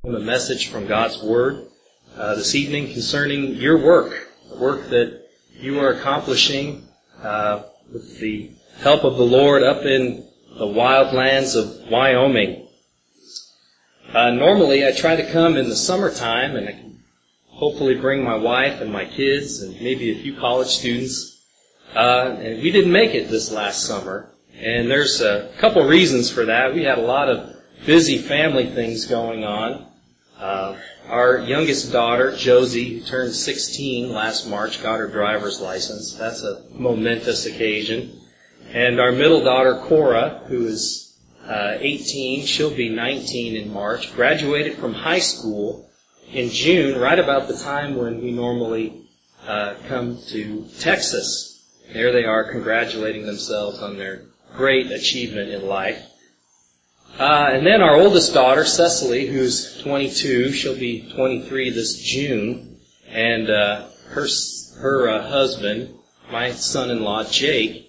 A message from God's Word this evening concerning your work, the work that you are accomplishing with the help of the Lord up in the wild lands of Wyoming. Normally I try to come in the summertime, and I can hopefully bring my wife and my kids and maybe a few college students. And we didn't make it this last summer, and there's a couple reasons for that. We had a lot of busy family things going on. Our youngest daughter, Josie, who turned 16 last March, got her driver's license. That's a momentous occasion. And our middle daughter, Cora, who is 18, she'll be 19 in March, graduated from high school in June, right about the time when we normally come to Texas. There they are congratulating themselves on their great achievement in life. And then our oldest daughter, Cecily, who's 22, she'll be 23 this June, and her husband, my son-in-law, Jake,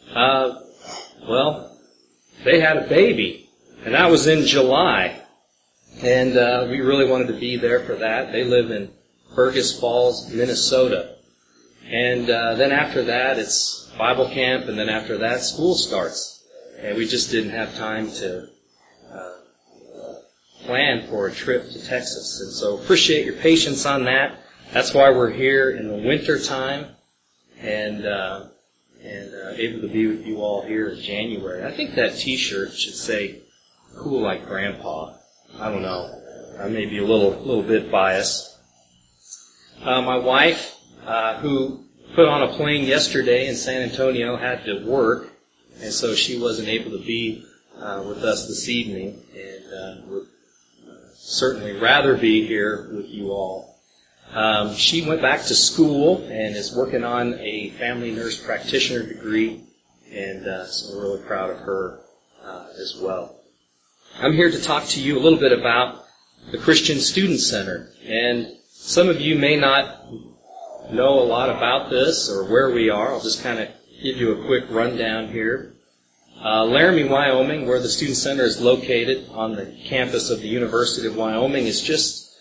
they had a baby, and that was in July, and we really wanted to be there for that. They live in Fergus Falls, Minnesota, and then after that, it's Bible camp, and then after that, school starts, and we just didn't have time to plan for a trip to Texas. And so appreciate your patience on that. That's why we're here in the winter time and able to be with you all here in January. I think that T-shirt should say "Cool like Grandpa." I don't know. I may be a little bit biased. My wife, who put on a plane yesterday in San Antonio, had to work, and so she wasn't able to be with us this evening, and would certainly rather be here with you all. She went back to school and is working on a family nurse practitioner degree, and so we're really proud of her as well. I'm here to talk to you a little bit about the Christian Student Center, and some of you may not know a lot about this or where we are. I'll just kind of give you a quick rundown here. Laramie, Wyoming, where the Student Center is located on the campus of the University of Wyoming, is just,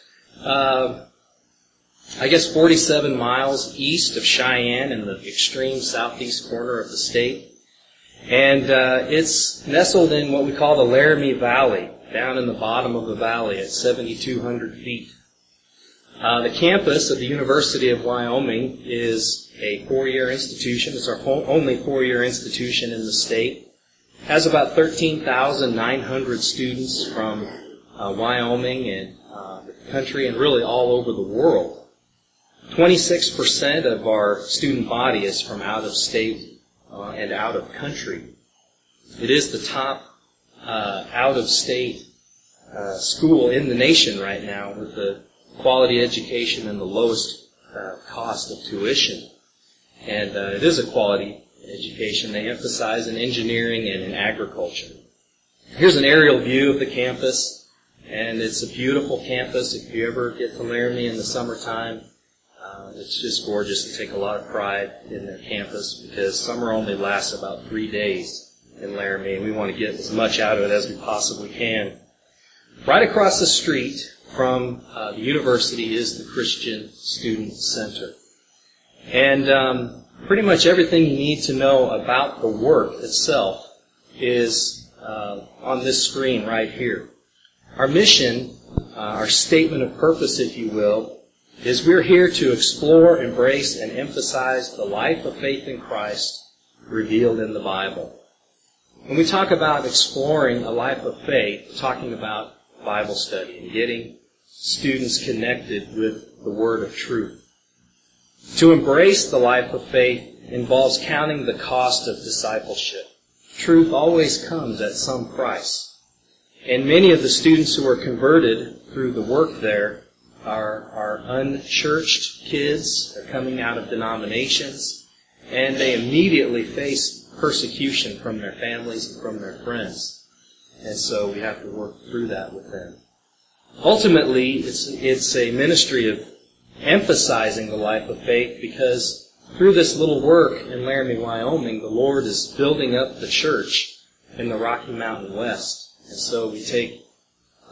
47 miles east of Cheyenne in the extreme southeast corner of the state. And it's nestled in what we call the Laramie Valley, down in the bottom of the valley at 7,200 feet. The campus of the University of Wyoming is a four-year institution. It's our only four-year institution in the state. Has about 13,900 students from Wyoming and the country and really all over the world. 26% of our student body is from out of state and out of country. It is the top out of state school in the nation right now with the quality education and the lowest cost of tuition. And it is a quality education. They emphasize in engineering and in agriculture. Here's an aerial view of the campus, and it's a beautiful campus. If you ever get to Laramie in the summertime, it's just gorgeous to take a lot of pride in their campus because summer only lasts about 3 days in Laramie, and we want to get as much out of it as we possibly can. Right across the street from the university is the Christian Student Center. And pretty much everything you need to know about the work itself is on this screen right here. Our mission, our statement of purpose, if you will, is we're here to explore, embrace, and emphasize the life of faith in Christ revealed in the Bible. When we talk about exploring a life of faith, we're talking about Bible study and getting students connected with the Word of truth. To embrace the life of faith involves counting the cost of discipleship. Truth always comes at some price. And many of the students who are converted through the work there are unchurched kids. They're coming out of denominations, and they immediately face persecution from their families and from their friends. And so we have to work through that with them. Ultimately, it's a ministry of emphasizing the life of faith because through this little work in Laramie, Wyoming, the Lord is building up the church in the Rocky Mountain West. And so we take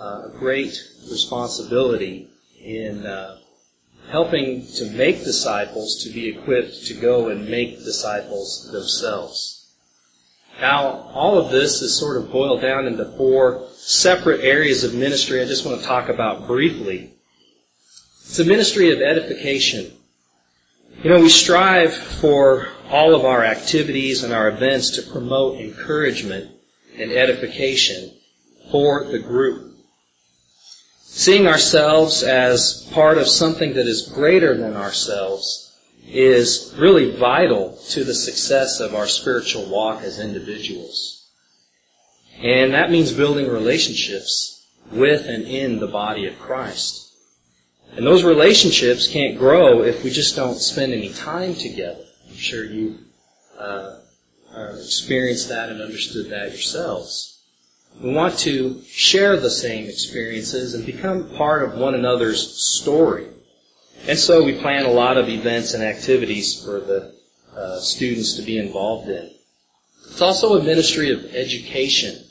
a great responsibility in helping to make disciples, to be equipped to go and make disciples themselves. Now, all of this is sort of boiled down into 4 separate areas of ministry I just want to talk about briefly. It's a ministry of edification. We strive for all of our activities and our events to promote encouragement and edification for the group. Seeing ourselves as part of something that is greater than ourselves is really vital to the success of our spiritual walk as individuals. And that means building relationships with and in the body of Christ. And those relationships can't grow if we just don't spend any time together. I'm sure you experienced that and understood that yourselves. We want to share the same experiences and become part of one another's story. And so we plan a lot of events and activities for the students to be involved in. It's also a ministry of education.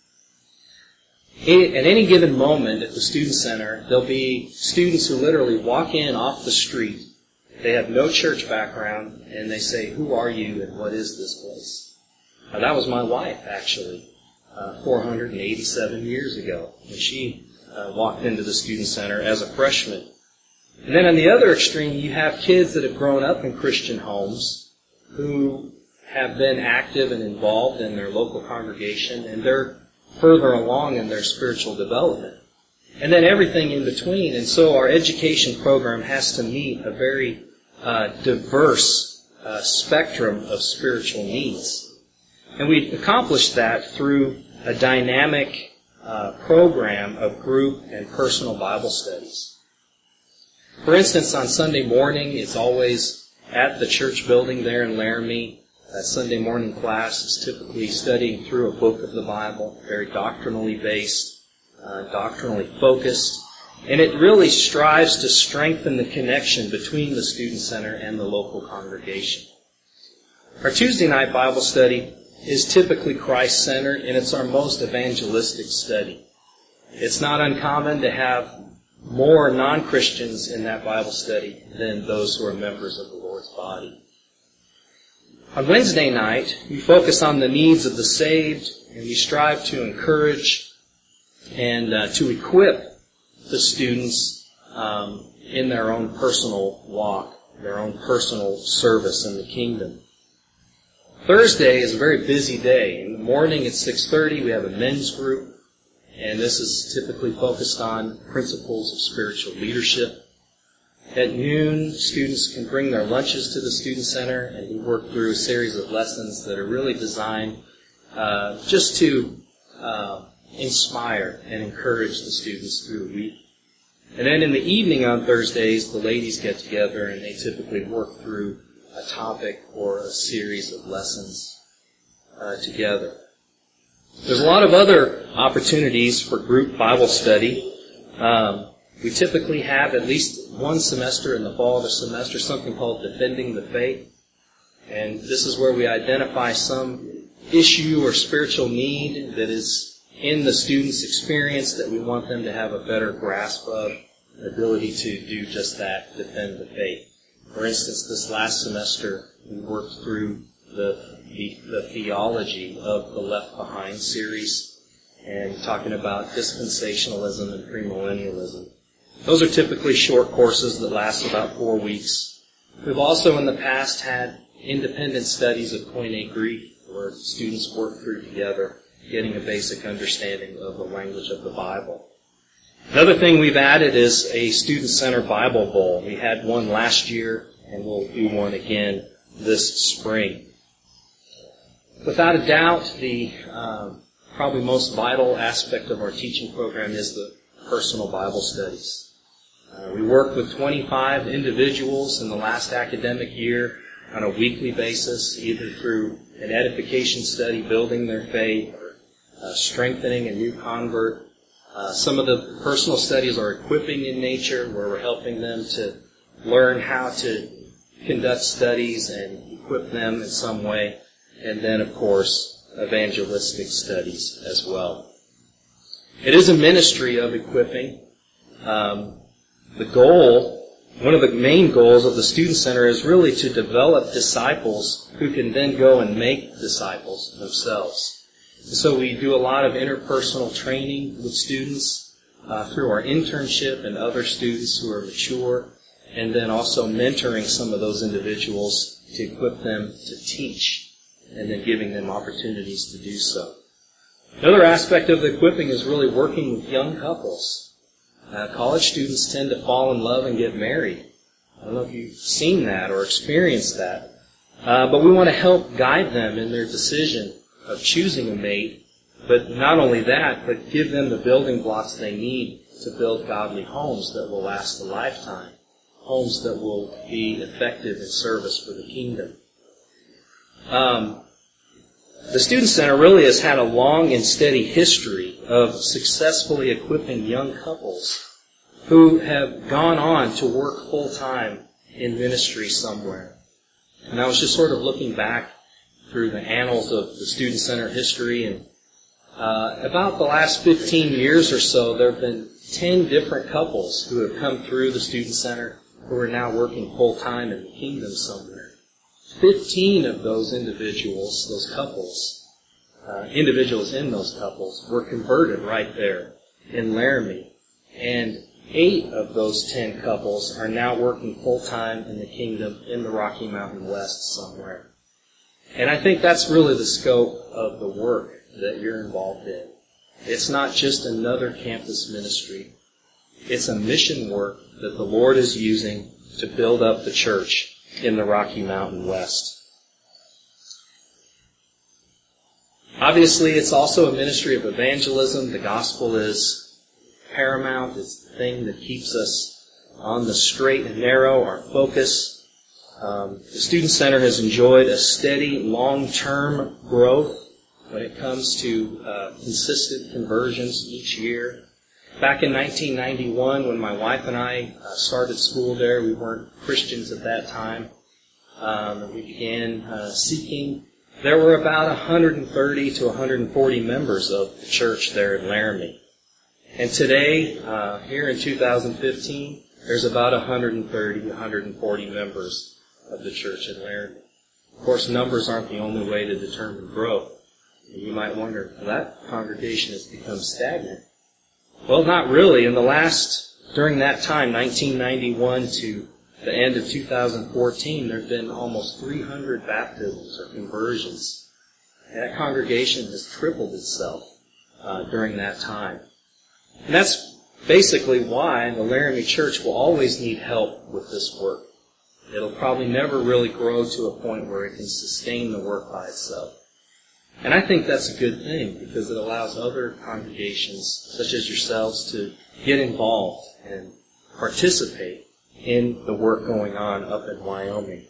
At any given moment at the Student Center, there'll be students who literally walk in off the street. They have no church background, and they say, "Who are you and what is this place?" That was my wife, actually, 487 years ago, when she walked into the Student Center as a freshman. And then on the other extreme, you have kids that have grown up in Christian homes who have been active and involved in their local congregation, and they're further along in their spiritual development. And then everything in between. And so our education program has to meet a very diverse spectrum of spiritual needs. And we accomplish that through a dynamic program of group and personal Bible studies. For instance, on Sunday morning, it's always at the church building there in Laramie. That Sunday morning class is typically studying through a book of the Bible, very doctrinally based, doctrinally focused, and it really strives to strengthen the connection between the Student Center and the local congregation. Our Tuesday night Bible study is typically Christ-centered, and it's our most evangelistic study. It's not uncommon to have more non-Christians in that Bible study than those who are members of the Lord's body. On Wednesday night, we focus on the needs of the saved, and we strive to encourage and to equip the students in their own personal walk, their own personal service in the kingdom. Thursday is a very busy day. In the morning at 6:30, we have a men's group, and this is typically focused on principles of spiritual leadership. At noon, students can bring their lunches to the Student Center, and we work through a series of lessons that are really designed just to inspire and encourage the students through the week. And then in the evening on Thursdays, the ladies get together and they typically work through a topic or a series of lessons together. There's a lot of other opportunities for group Bible study. We typically have at least one semester in the fall of the semester, something called Defending the Faith. And this is where we identify some issue or spiritual need that is in the student's experience that we want them to have a better grasp of, the ability to do just that, defend the faith. For instance, this last semester, we worked through the theology of the Left Behind series and talking about dispensationalism and premillennialism. Those are typically short courses that last about 4 weeks. We've also in the past had independent studies of Koine Greek, where students work through together, getting a basic understanding of the language of the Bible. Another thing we've added is a Student Center Bible Bowl. We had one last year, and we'll do one again this spring. Without a doubt, the probably most vital aspect of our teaching program is the personal Bible studies. We worked with 25 individuals in the last academic year on a weekly basis, either through an edification study, building their faith, or strengthening a new convert. Some of the personal studies are equipping in nature, where we're helping them to learn how to conduct studies and equip them in some way. And then, of course, evangelistic studies as well. It is a ministry of equipping. The goal, one of the main goals of the Student Center is really to develop disciples who can then go and make disciples themselves. And so we do a lot of interpersonal training with students through our internship and other students who are mature, and then also mentoring some of those individuals to equip them to teach, and then giving them opportunities to do so. Another aspect of the equipping is really working with young couples. College students tend to fall in love and get married. I don't know if you've seen that or experienced that. But we want to help guide them in their decision of choosing a mate. But not only that, but give them the building blocks they need to build godly homes that will last a lifetime. Homes that will be effective in service for the kingdom. The Student Center really has had a long and steady history of successfully equipping young couples who have gone on to work full-time in ministry somewhere. And I was just sort of looking back through the annals of the Student Center history, and about the last 15 years or so, there have been 10 different couples who have come through the Student Center who are now working full-time in the kingdom somewhere. 15 of those individuals, those couples, individuals in those couples, were converted right there in Laramie. And 8 of those 10 couples are now working full-time in the kingdom in the Rocky Mountain West somewhere. And I think that's really the scope of the work that you're involved in. It's not just another campus ministry. It's a mission work that the Lord is using to build up the church in the Rocky Mountain West. Obviously, it's also a ministry of evangelism. The gospel is paramount. It's the thing that keeps us on the straight and narrow, our focus. The Student Center has enjoyed a steady, long-term growth when it comes to consistent conversions each year. Back in 1991, when my wife and I started school there, we weren't Christians at that time. We began seeking. There were about 130 to 140 members of the church there in Laramie. And today, here in 2015, there's about 130 to 140 members of the church in Laramie. Of course, numbers aren't the only way to determine growth. And you might wonder, well, that congregation has become stagnant. Well, not really. During that time, 1991 to the end of 2014, there have been almost 300 baptisms or conversions. And that congregation has tripled itself during that time. And that's basically why the Laramie Church will always need help with this work. It'll probably never really grow to a point where it can sustain the work by itself. And I think that's a good thing, because it allows other congregations, such as yourselves, to get involved and participate in the work going on up in Wyoming.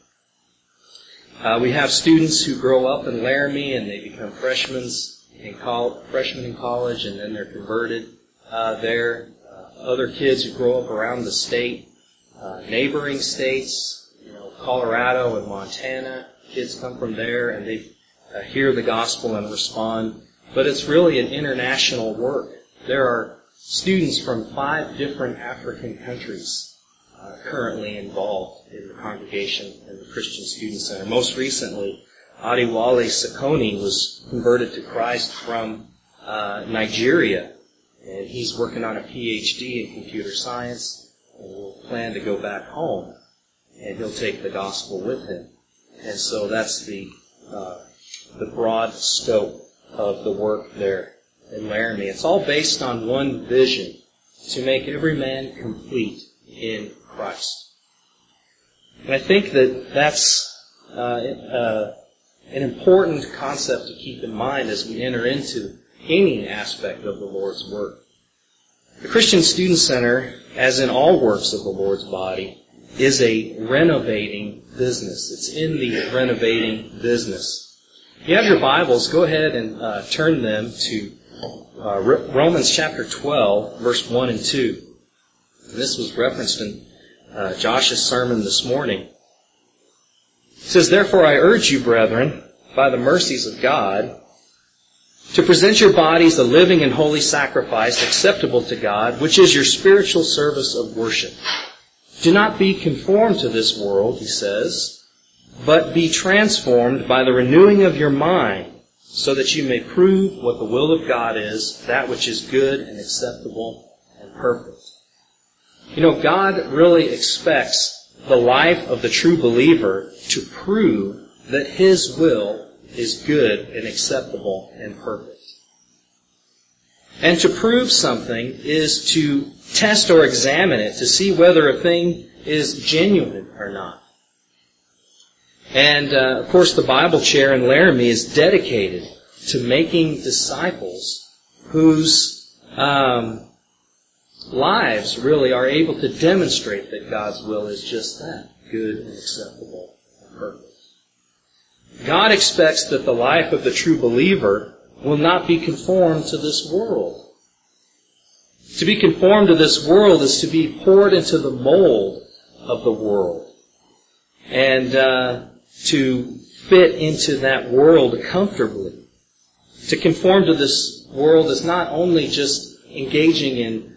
We have students who grow up in Laramie and they become freshmen in college, and then they're converted there. Other kids who grow up around the state, neighboring states, Colorado and Montana. Kids come from there and they hear the gospel and respond. But it's really an international work. There are students from 5 different African countries currently involved in the congregation and the Christian Student Center. Most recently, Adiwale Sakoni was converted to Christ from Nigeria, and he's working on a PhD in computer science, and will plan to go back home, and he'll take the gospel with him. And so that's the broad scope of the work there in Laramie. It's all based on one vision: to make every man complete in Christ. And I think that that's an important concept to keep in mind as we enter into any aspect of the Lord's work. The Christian Student Center, as in all works of the Lord's body, is a renovating business. It's in the renovating business. If you have your Bibles, go ahead and turn them to Romans chapter 12, verse 1 and 2. And this was referenced in Josh's sermon this morning. It says, "Therefore I urge you, brethren, by the mercies of God, to present your bodies a living and holy sacrifice acceptable to God, which is your spiritual service of worship. Do not be conformed to this world, he says, but be transformed by the renewing of your mind, so that you may prove what the will of God is, that which is good and acceptable and perfect. You know, God really expects the life of the true believer to prove that His will is good and acceptable and perfect. And to prove something is to test or examine it to see whether a thing is genuine or not. And, of course, the Bible Chair in Laramie is dedicated to making disciples whose lives really are able to demonstrate that God's will is just that, good and acceptable and perfect. God expects that the life of the true believer will not be conformed to this world. To be conformed to this world is to be poured into the mold of the world and to fit into that world comfortably. To conform to this world is not only just engaging in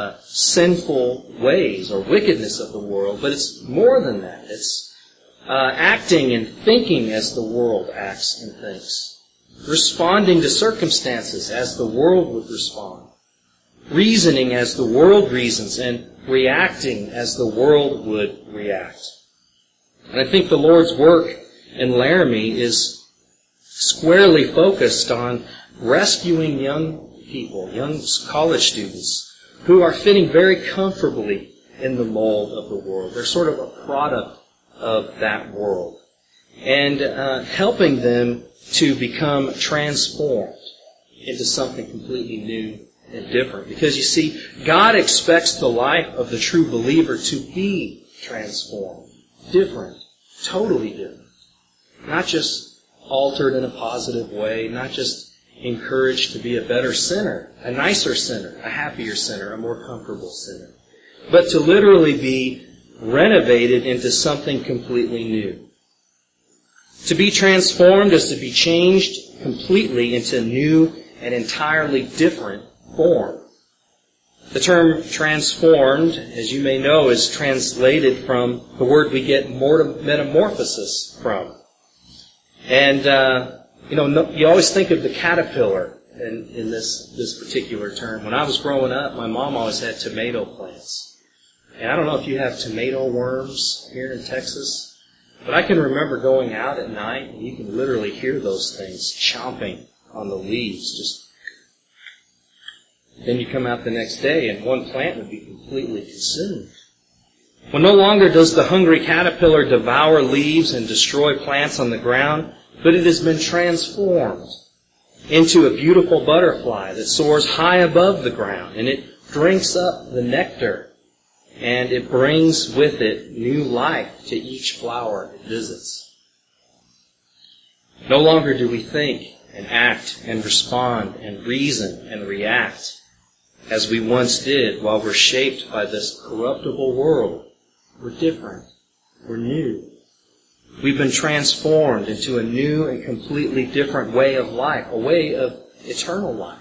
sinful ways or wickedness of the world, but it's more than that. It's acting and thinking as the world acts and thinks. Responding to circumstances as the world would respond. Reasoning as the world reasons, and reacting as the world would react. And I think the Lord's work in Laramie is squarely focused on rescuing young people, young college students, who are fitting very comfortably in the mold of the world. They're sort of a product of that world. And helping them to become transformed into something completely new and different. Because you see, God expects the life of the true believer to be transformed, different, totally different. Not just altered in a positive way, not just encouraged to be a better sinner, a nicer sinner, a happier sinner, a more comfortable sinner, but to literally be renovated into something completely new. To be transformed is to be changed completely into a new and entirely different form. The term transformed, as you may know, is translated from the word we get metamorphosis from. And, you always think of the caterpillar in this particular term. When I was growing up, my mom always had tomato plants. And I don't know if you have tomato worms here in Texas, but I can remember going out at night and you can literally hear those things chomping on the leaves. Then you come out the next day and one plant would be completely consumed. Well, no longer does the hungry caterpillar devour leaves and destroy plants on the ground, but it has been transformed into a beautiful butterfly that soars high above the ground, and it drinks up the nectar, and it brings with it new life to each flower it visits. No longer do we think and act and respond and reason and react as we once did while we're shaped by this corruptible world. We're different. We're new. We've been transformed into a new and completely different way of life, a way of eternal life.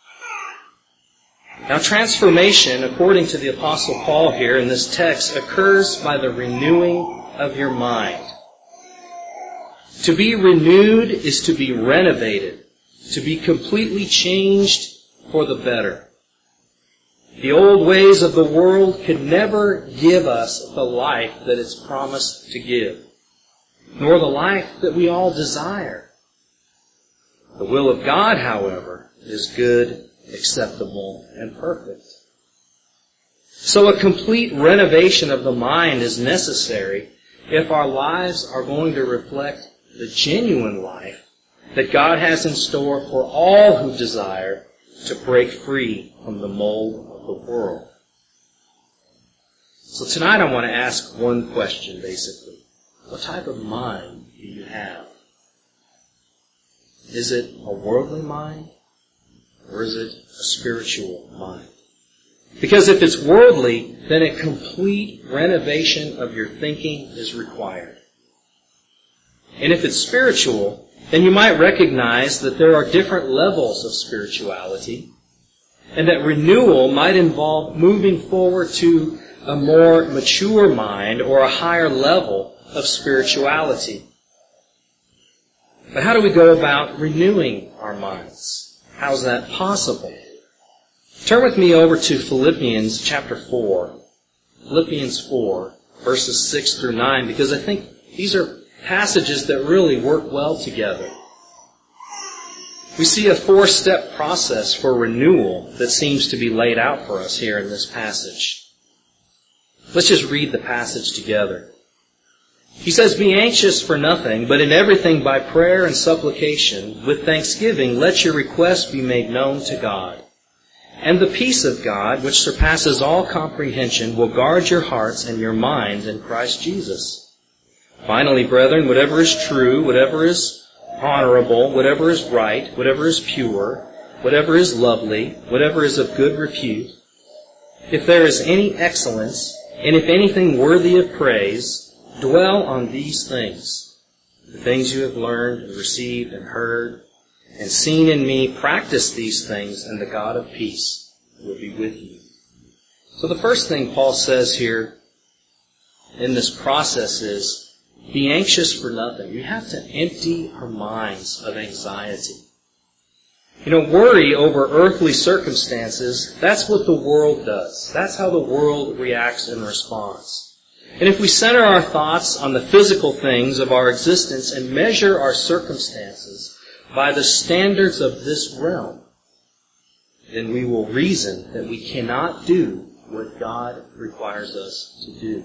Now, transformation, according to the Apostle Paul here in this text, occurs by the renewing of your mind. To be renewed is to be renovated, to be completely changed for the better. The old ways of the world could never give us the life that it's promised to give, nor the life that we all desire. The will of God, however, is good, acceptable, and perfect. So a complete renovation of the mind is necessary if our lives are going to reflect the genuine life that God has in store for all who desire to break free from the mold of the world. So tonight I want to ask one question, basically. What type of mind do you have? Is it a worldly mind? Or is it a spiritual mind? Because if it's worldly, then a complete renovation of your thinking is required. And if it's spiritual, then you might recognize that there are different levels of spirituality, and that renewal might involve moving forward to a more mature mind or a higher level of spirituality. But how do we go about renewing our minds? How is that possible? Turn with me over to Philippians chapter 4. Philippians 4, verses 6 through 9, because I think these are passages that really work well together. We see a 4-step process for renewal that seems to be laid out for us here in this passage. Let's just read the passage together. He says, "Be anxious for nothing, but in everything by prayer and supplication, with thanksgiving, let your requests be made known to God. And the peace of God, which surpasses all comprehension, will guard your hearts and your minds in Christ Jesus. Finally, brethren, whatever is true, whatever is honorable, whatever is right, whatever is pure, whatever is lovely, whatever is of good repute, if there is any excellence, and if anything worthy of praise, dwell on these things. The things you have learned and received and heard and seen in me, practice these things, and the God of peace will be with you." So the first thing Paul says here in this process is, be anxious for nothing. We have to empty our minds of anxiety. Worry over earthly circumstances, that's what the world does. That's how the world reacts and responds. And if we center our thoughts on the physical things of our existence and measure our circumstances by the standards of this realm, then we will reason that we cannot do what God requires us to do.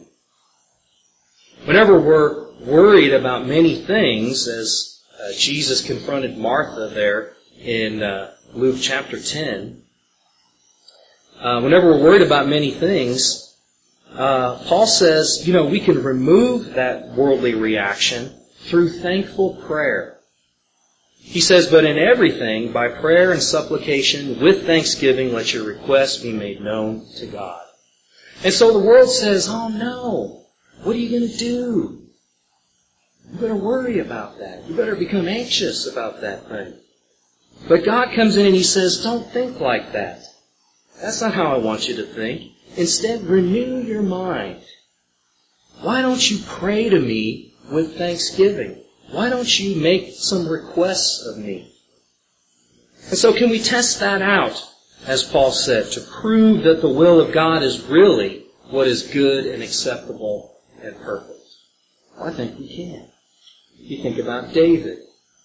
Whenever we're worried about many things, as Jesus confronted Martha there in Luke chapter 10, whenever we're worried about many things, Paul says, we can remove that worldly reaction through thankful prayer. He says, "But in everything, by prayer and supplication, with thanksgiving, let your requests be made known to God." And so the world says, "Oh no, what are you going to do? You better worry about that. You better become anxious about that thing." But God comes in and He says, "Don't think like that. That's not how I want you to think. Instead, renew your mind. Why don't you pray to me with thanksgiving? Why don't you make some requests of me?" And so can we test that out, as Paul said, to prove that the will of God is really what is good and acceptable and perfect? Well, I think we can. You think about David.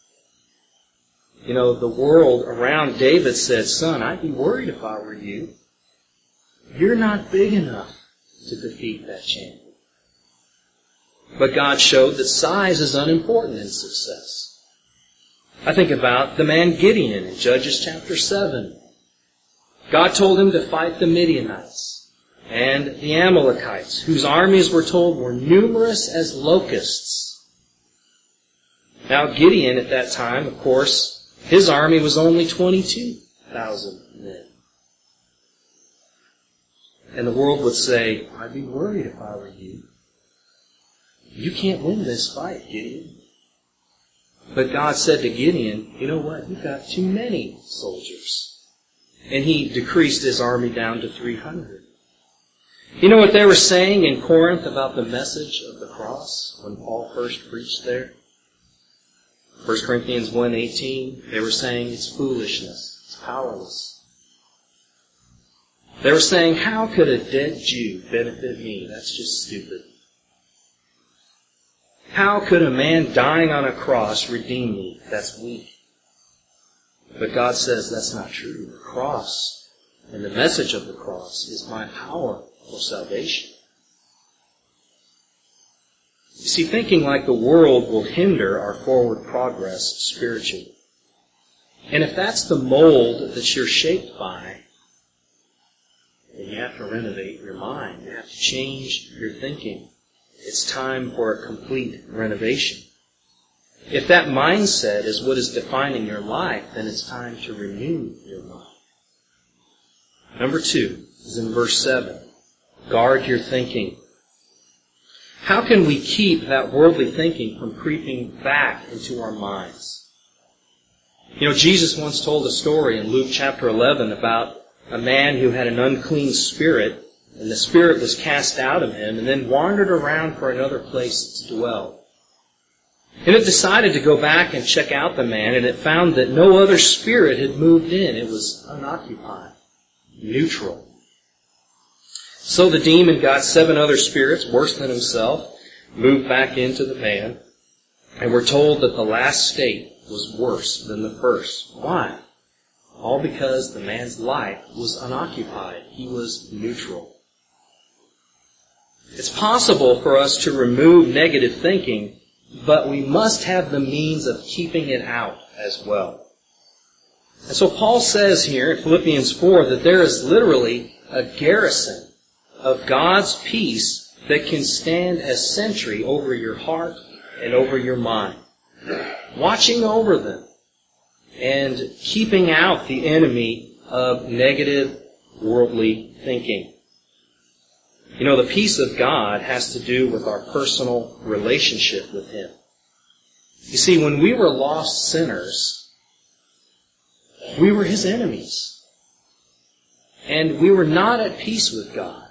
The world around David said, "Son, I'd be worried if I were you. You're not big enough to defeat that champion." But God showed that size is unimportant in success. I think about the man Gideon in Judges chapter 7. God told him to fight the Midianites and the Amalekites, whose armies were told were numerous as locusts. Now Gideon at that time, of course, his army was only 22,000 men. And the world would say, "I'd be worried if I were you. You can't win this fight, Gideon." But God said to Gideon, "You know what? You've got too many soldiers." And He decreased his army down to 300. You know what they were saying in Corinth about the message of the cross when Paul first preached there? 1 Corinthians 1:18, they were saying it's foolishness. It's powerless. They were saying, "How could a dead Jew benefit me? That's just stupid. How could a man dying on a cross redeem me? That's weak." But God says that's not true. The cross and the message of the cross is my power for salvation. You see, thinking like the world will hinder our forward progress spiritually. And if that's the mold that you're shaped by, then you have to renovate your mind. You have to change your thinking. It's time for a complete renovation. If that mindset is what is defining your life, then it's time to renew your mind. Number 2 is in verse 7. Guard your thinking. How can we keep that worldly thinking from creeping back into our minds? Jesus once told a story in Luke chapter 11 about a man who had an unclean spirit, and the spirit was cast out of him and then wandered around for another place to dwell. And it decided to go back and check out the man, and it found that no other spirit had moved in. It was unoccupied, neutral. So the demon got 7 other spirits, worse than himself, moved back into the man, and we're told that the last state was worse than the first. Why? All because the man's life was unoccupied. He was neutral. It's possible for us to remove negative thinking, but we must have the means of keeping it out as well. And so Paul says here in Philippians 4 that there is literally a garrison of God's peace that can stand as sentry over your heart and over your mind, watching over them and keeping out the enemy of negative worldly thinking. The peace of God has to do with our personal relationship with Him. You see, when we were lost sinners, we were His enemies. And we were not at peace with God.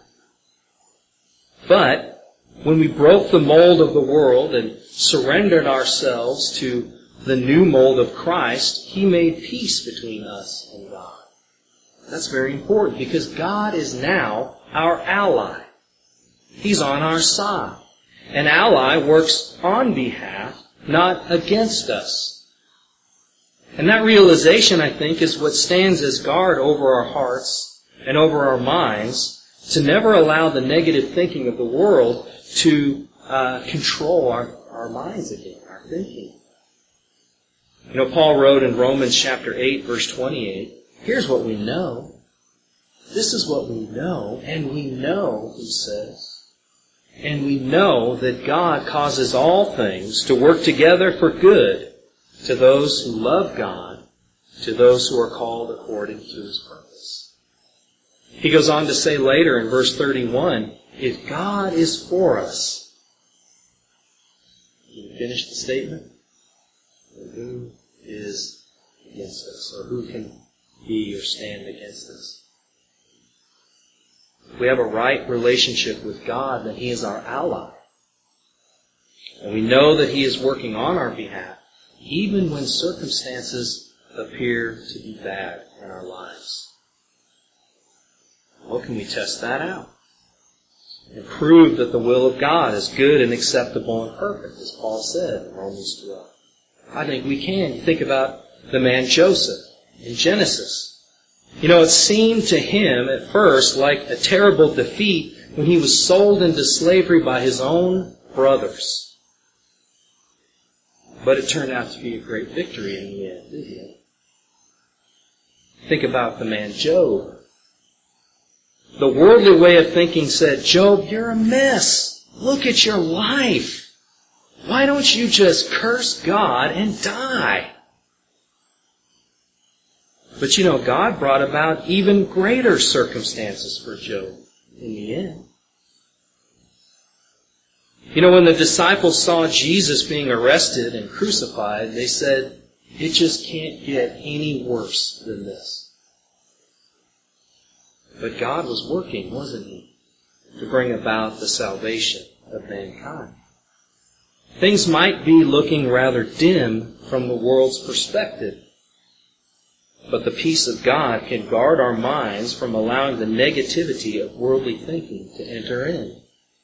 But when we broke the mold of the world and surrendered ourselves to the new mold of Christ, He made peace between us and God. That's very important because God is now our ally. He's on our side. An ally works on behalf, not against us. And that realization, I think, is what stands as guard over our hearts and over our minds, to never allow the negative thinking of the world to control our minds again, our thinking. Paul wrote in Romans chapter 8, verse 28, here's what we know. This is what we know, and we know, he says, and we know that God causes all things to work together for good to those who love God, to those who are called according to His purpose. He goes on to say later in verse 31, if God is for us, can you finish the statement? Who is against us? Or who can be or stand against us? If we have a right relationship with God, then He is our ally. And we know that He is working on our behalf, even when circumstances appear to be bad in our lives. Well, can we test that out? And prove that the will of God is good and acceptable and perfect, as Paul said in Romans 12. I think we can. You think about the man Joseph in Genesis. It seemed to him at first like a terrible defeat when he was sold into slavery by his own brothers. But it turned out to be a great victory in the end, didn't it? Think about the man Job. The worldly way of thinking said, Job, you're a mess. Look at your life. Why don't you just curse God and die? But God brought about even greater circumstances for Job in the end. When the disciples saw Jesus being arrested and crucified, they said, it just can't get any worse than this. But God was working, wasn't He, to bring about the salvation of mankind. Things might be looking rather dim from the world's perspective, but the peace of God can guard our minds from allowing the negativity of worldly thinking to enter in.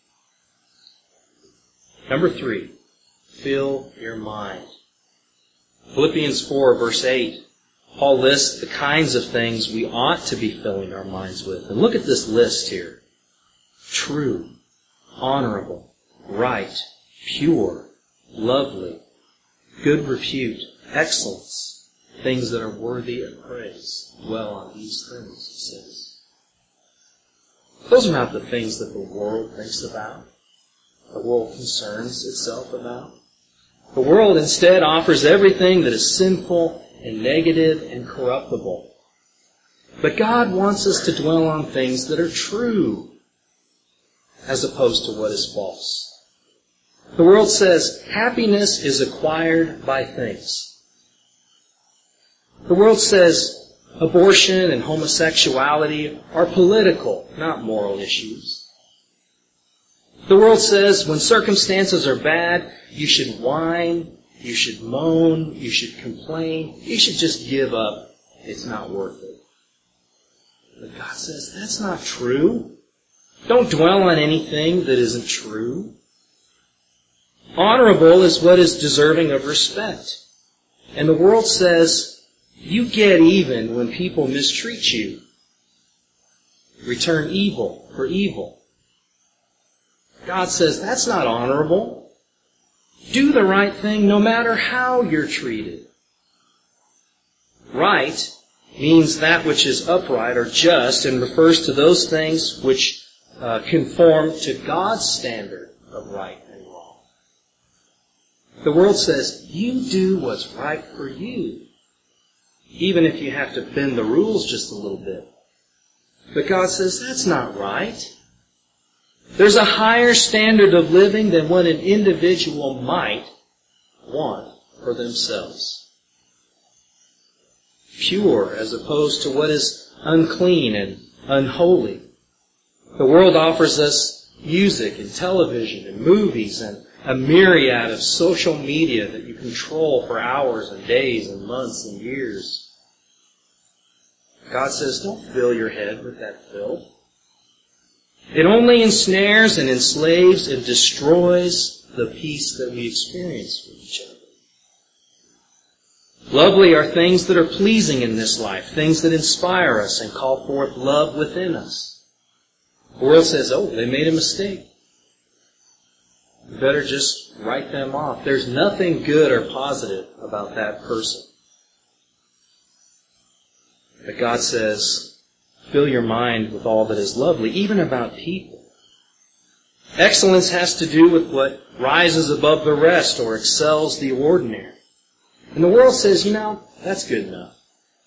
Number 3, fill your mind. Philippians 4, verse 8, Paul lists the kinds of things we ought to be filling our minds with. And look at this list here. True, honorable, right, pure, lovely, good repute, excellence, things that are worthy of praise. Dwell on these things, he says. Those are not the things that the world thinks about, the world concerns itself about. The world instead offers everything that is sinful and negative and corruptible. But God wants us to dwell on things that are true, as opposed to what is false. The world says happiness is acquired by things. The world says abortion and homosexuality are political, not moral issues. The world says when circumstances are bad, you should whine, you should moan, you should complain, you should just give up. It's not worth it. But God says that's not true. Don't dwell on anything that isn't true. Honorable is what is deserving of respect. And the world says you get even when people mistreat you. Return evil for evil. God says that's not honorable. Do the right thing no matter how you're treated. Right means that which is upright or just and refers to those things which conform to God's standard of right and wrong. The world says you do what's right for you, even if you have to bend the rules just a little bit. But God says that's not right. There's a higher standard of living than what an individual might want for themselves. Pure as opposed to what is unclean and unholy. The world offers us music and television and movies and a myriad of social media that you control for hours and days and months and years. God says, don't fill your head with that filth. It only ensnares and enslaves and destroys the peace that we experience with each other. Lovely are things that are pleasing in this life, things that inspire us and call forth love within us. The world says, oh, they made a mistake. You better just write them off. There's nothing good or positive about that person. But God says, fill your mind with all that is lovely, even about people. Excellence has to do with what rises above the rest or excels the ordinary. And the world says, that's good enough.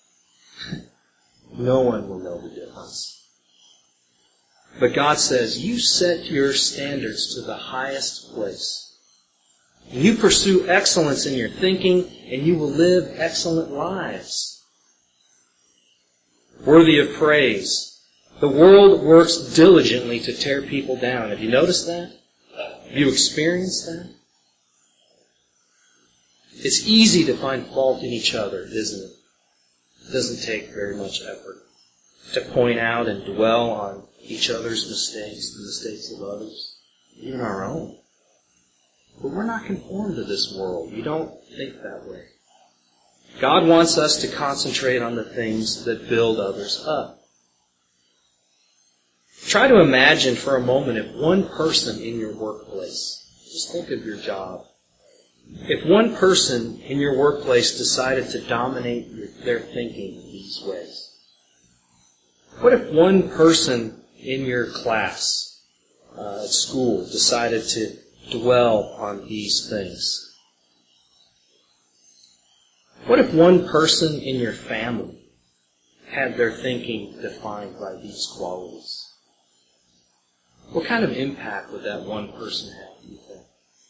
No one will know the difference. But God says, you set your standards to the highest place. And you pursue excellence in your thinking, and you will live excellent lives. Worthy of praise. The world works diligently to tear people down. Have you noticed that? Have you experienced that? It's easy to find fault in each other, isn't it? It doesn't take very much effort to point out and dwell on each other's mistakes, the mistakes of others, even our own. But we're not conformed to this world. You don't think that way. God wants us to concentrate on the things that build others up. Try to imagine for a moment if one person in your workplace, just think of your job, if one person in your workplace decided to dominate their thinking in these ways. What if one person in your class at school decided to dwell on these things? What if one person in your family had their thinking defined by these qualities? What kind of impact would that one person have, do you think?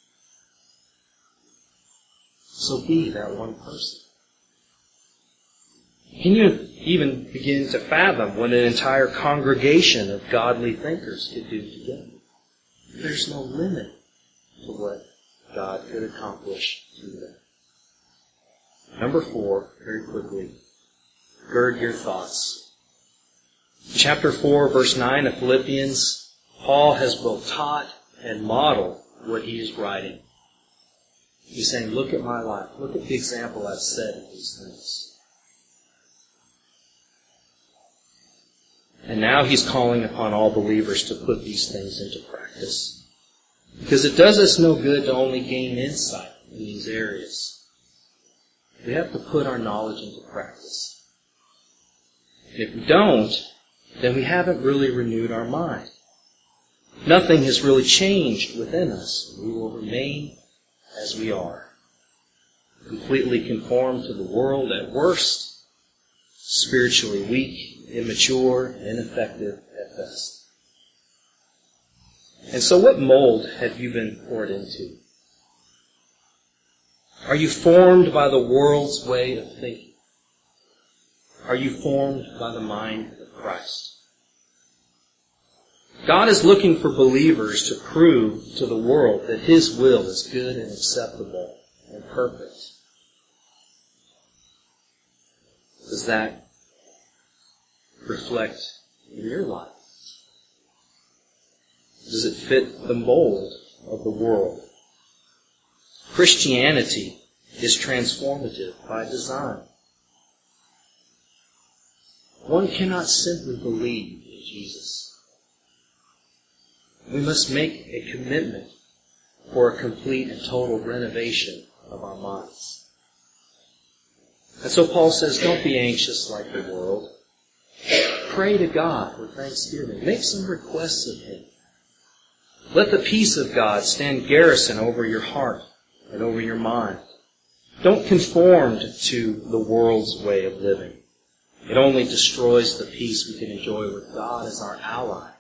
So be that one person. Can you even begin to fathom what an entire congregation of godly thinkers could do together? There's no limit to what God could accomplish through them. Number 4, very quickly, gird your thoughts. Chapter 4, verse 9 of Philippians, Paul has both taught and modeled what he is writing. He's saying, look at my life. Look at the example I've set in these things. And now he's calling upon all believers to put these things into practice. Because it does us no good to only gain insight in these areas. We have to put our knowledge into practice. And if we don't, then we haven't really renewed our mind. Nothing has really changed within us. We will remain as we are. Completely conformed to the world at worst, spiritually weak, immature, ineffective at best. And so what mold have you been poured into? Are you formed by the world's way of thinking? Are you formed by the mind of Christ? God is looking for believers to prove to the world that His will is good and acceptable and perfect. Does that reflect in your life? Does it fit the mold of the world? Christianity is transformative by design. One cannot simply believe in Jesus. We must make a commitment for a complete and total renovation of our minds. And so Paul says, don't be anxious like the world. Pray to God with thanksgiving. Make some requests of Him. Let the peace of God stand garrison over your heart and over your mind. Don't conform to the world's way of living. It only destroys the peace we can enjoy with God as our ally.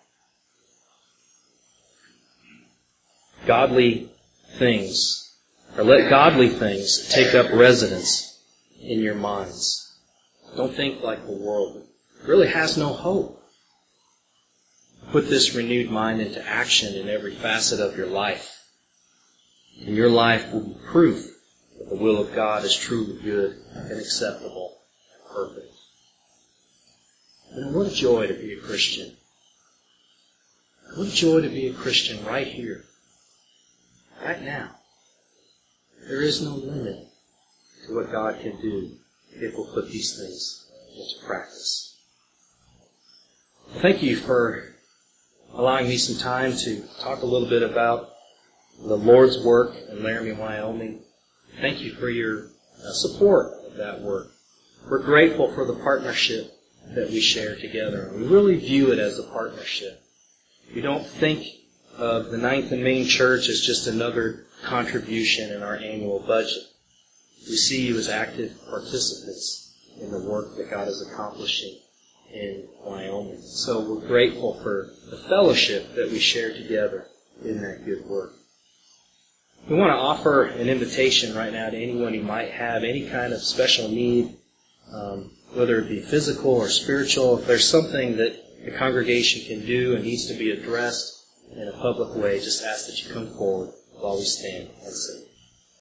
Godly things, or let godly things take up residence in your minds. Don't think like the world. It really has no hope. Put this renewed mind into action in every facet of your life. And your life will be proof that the will of God is truly good and acceptable and perfect. And what a joy to be a Christian. What a joy to be a Christian right here, right now. There is no limit to what God can do if we'll put these things into practice. Thank you for allowing me some time to talk a little bit about the Lord's work in Laramie, Wyoming. Thank you for your support of that work. We're grateful for the partnership that we share together. We really view it as a partnership. We don't think of the Ninth and Main Church as just another contribution in our annual budget. We see you as active participants in the work that God is accomplishing in Wyoming. So we're grateful for the fellowship that we share together in that good work. We want to offer an invitation right now to anyone who might have any kind of special need, whether it be physical or spiritual. If there's something that the congregation can do and needs to be addressed in a public way, just ask that you come forward while we stand and sing.